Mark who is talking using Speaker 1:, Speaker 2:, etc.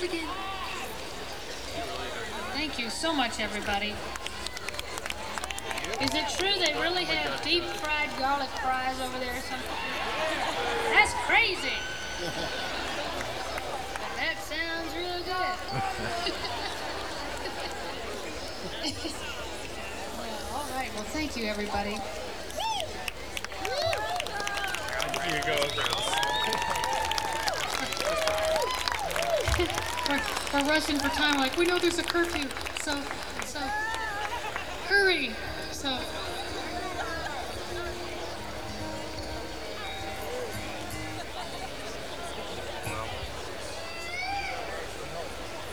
Speaker 1: again. Thank you so much, everybody. Is it true they really have deep fried garlic fries over there or something? That's crazy. That sounds real good. Well, all right. Well, thank you, everybody.
Speaker 2: Here you go, girls.
Speaker 1: We're rushing for time. Like, we know there's a curfew, so hurry. So